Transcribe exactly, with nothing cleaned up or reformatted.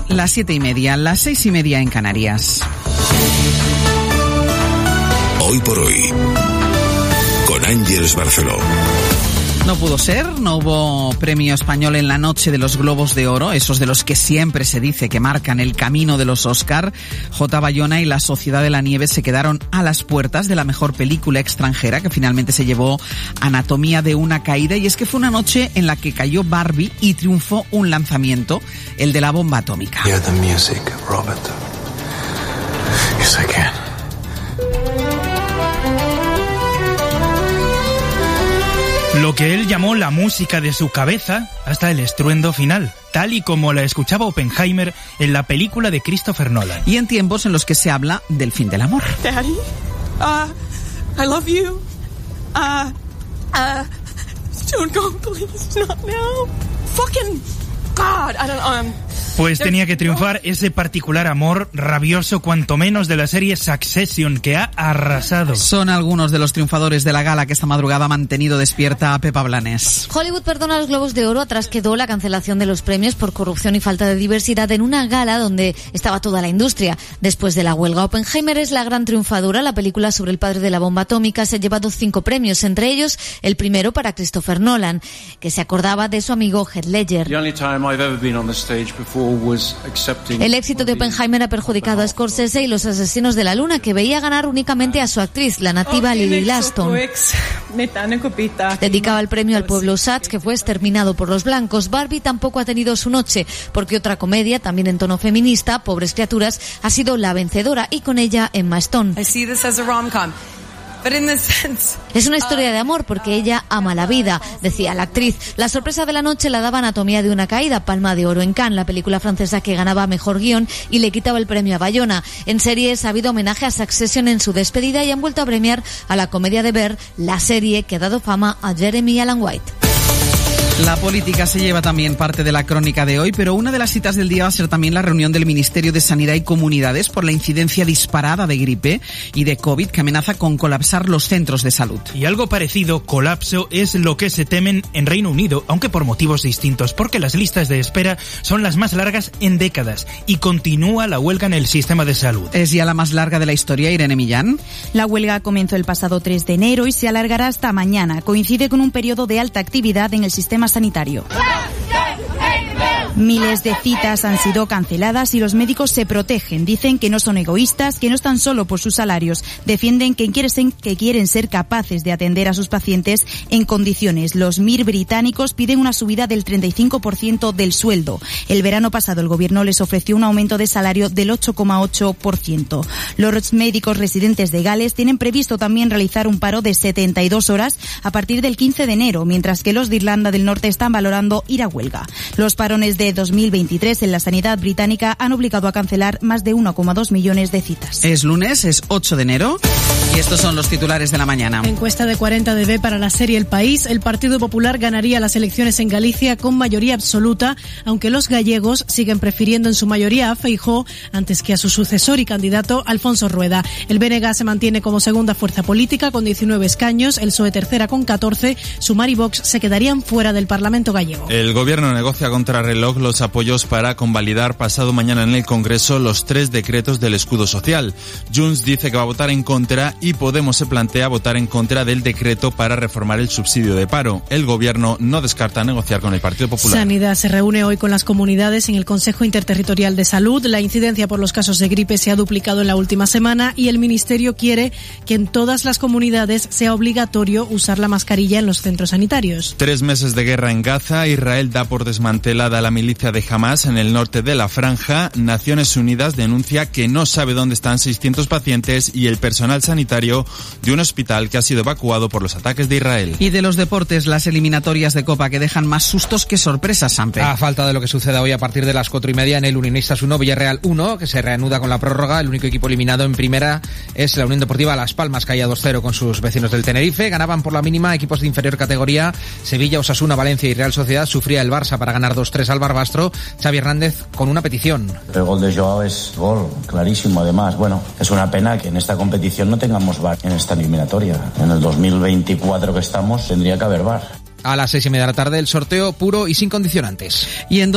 las siete y media, las seis y media en Canarias. Hoy por hoy, con Ángeles Barceló. No pudo ser, no hubo premio español en la noche de los Globos de Oro, esos de los que siempre se dice que marcan el camino de los Oscar. J. Bayona y La Sociedad de la Nieve se quedaron a las puertas de la mejor película extranjera, que finalmente se llevó Anatomía de una caída, y es que fue una noche en la que cayó Barbie y triunfó un lanzamiento, el de la bomba atómica. Hear the music, Robert. Yes, I can. Lo que él llamó la música de su cabeza hasta el estruendo final, tal y como la escuchaba Oppenheimer en la película de Christopher Nolan. Y en tiempos en los que se habla del fin del amor. Daddy, uh, I love you. Uh, uh, don't go, please, not now. Fucking God, I don't, um... Pues tenía que triunfar ese particular amor rabioso, cuanto menos, de la serie Succession, que ha arrasado. Son algunos de los triunfadores de la gala que esta madrugada ha mantenido despierta a Pepa Blanes. Hollywood perdona los Globos de Oro tras quedó la cancelación de los premios por corrupción y falta de diversidad en una gala donde estaba toda la industria. Después de la huelga, Oppenheimer es la gran triunfadora. La película sobre el padre de la bomba atómica se ha llevado cinco premios, entre ellos el primero para Christopher Nolan, que se acordaba de su amigo Heath Ledger. El éxito de Oppenheimer ha perjudicado a Scorsese y Los Asesinos de la Luna, que veía ganar únicamente a su actriz, la nativa Lily Gladstone. Dedicaba el premio al pueblo Osage, que fue exterminado por los blancos. Barbie tampoco ha tenido su noche, porque otra comedia, también en tono feminista, Pobres criaturas, ha sido la vencedora, y con ella Emma Stone. Es una historia de amor porque ella ama la vida, decía la actriz. La sorpresa de la noche la daba Anatomía de una caída, Palma de Oro en Cannes, la película francesa que ganaba mejor guión y le quitaba el premio a Bayona. En series ha habido homenaje a Succession en su despedida y han vuelto a premiar a la comedia de Bear, la serie que ha dado fama a Jeremy Allen White. La política se lleva también parte de la crónica de hoy, pero una de las citas del día va a ser también la reunión del Ministerio de Sanidad y Comunidades por la incidencia disparada de gripe y de COVID que amenaza con colapsar los centros de salud. Y algo parecido, colapso, es lo que se temen en Reino Unido, aunque por motivos distintos, porque las listas de espera son las más largas en décadas y continúa la huelga en el sistema de salud. Es ya la más larga de la historia, Irene Millán. La huelga comenzó el pasado tres de enero y se alargará hasta mañana. Coincide con un periodo de alta actividad en el sistema sanitario. Miles de citas han sido canceladas y los médicos se protegen. Dicen que no son egoístas, que no están solo por sus salarios. Defienden que quieren, que quieren ser capaces de atender a sus pacientes en condiciones. Los M I R británicos piden una subida del treinta y cinco por ciento del sueldo. El verano pasado el gobierno les ofreció un aumento de salario del ocho coma ocho por ciento. Los médicos residentes de Gales tienen previsto también realizar un paro de setenta y dos horas a partir del quince de enero, mientras que los de Irlanda del Norte están valorando ir a huelga. Los parones de dos mil veintitrés en la sanidad británica han obligado a cancelar más de uno coma dos millones de citas. Es lunes, es ocho de enero y estos son los titulares de la mañana. Encuesta de cuarenta de B para la serie El País. El Partido Popular ganaría las elecciones en Galicia con mayoría absoluta, aunque los gallegos siguen prefiriendo en su mayoría a Feijóo antes que a su sucesor y candidato Alfonso Rueda. El B N G se mantiene como segunda fuerza política con diecinueve escaños, el P S O E tercera con catorce, Sumar y Vox se quedarían fuera del Parlamento gallego. El gobierno negocia contra reloj los apoyos para convalidar pasado mañana en el Congreso los tres decretos del escudo social. Junts dice que va a votar en contra y Podemos se plantea votar en contra del decreto para reformar el subsidio de paro. El gobierno no descarta negociar con el Partido Popular. Sanidad se reúne hoy con las comunidades en el Consejo Interterritorial de Salud. La incidencia por los casos de gripe se ha duplicado en la última semana y el Ministerio quiere que en todas las comunidades sea obligatorio usar la mascarilla en los centros sanitarios. Tres meses de guerra en Gaza. Israel da por desmantelada la milicia de Hamas en el norte de la franja. Naciones Unidas denuncia que no sabe dónde están seiscientos pacientes y el personal sanitario de un hospital que ha sido evacuado por los ataques de Israel. Y de los deportes, las eliminatorias de Copa que dejan más sustos que sorpresas, Sampe. A falta de lo que suceda hoy a partir de las cuatro y media en el Unionistas uno, Villarreal uno, que se reanuda con la prórroga. El único equipo eliminado en primera es la Unión Deportiva Las Palmas, caía dos cero con sus vecinos del Tenerife. Ganaban por la mínima equipos de inferior categoría. Sevilla, Osasuna, Valencia y Real Sociedad. Sufría el Barça para ganar dos tres al Barbastro. Xavi Hernández con una petición. El gol de Joao es gol, clarísimo además. Bueno, es una pena que en esta competición no tengamos V A R en esta eliminatoria. En el dos mil veinticuatro que estamos tendría que haber V A R. A las seis y media de la tarde el sorteo puro y sin condicionantes. Y en